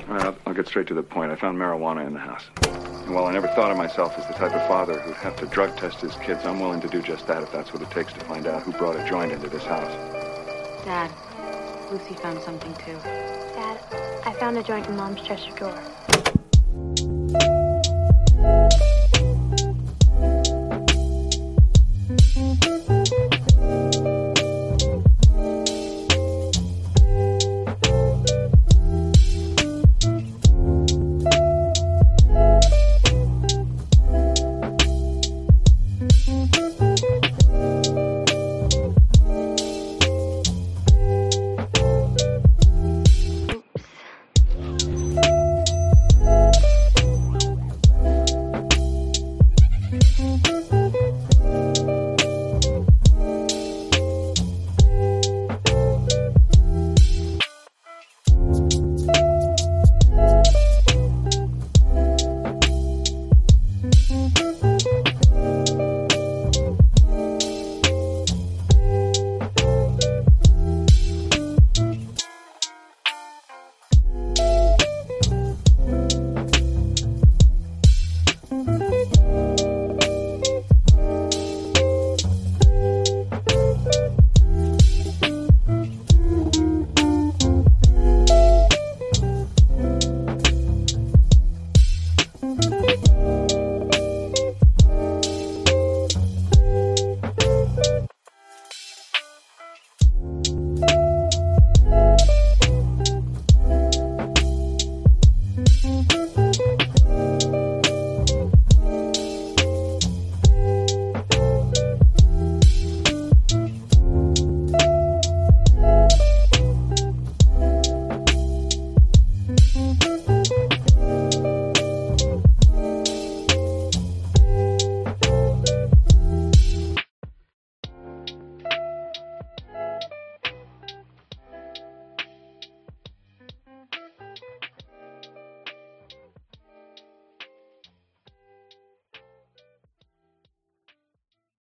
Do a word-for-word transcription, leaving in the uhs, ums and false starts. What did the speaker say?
All right, I'll, I'll get straight to the point. I found marijuana in the house. And while I never thought of myself as the type of father who'd have to drug test his kids, I'm willing to do just that if that's what it takes to find out who brought a joint into this house. Dad, Lucy found something too. Dad, I found a joint in Mom's dresser drawer.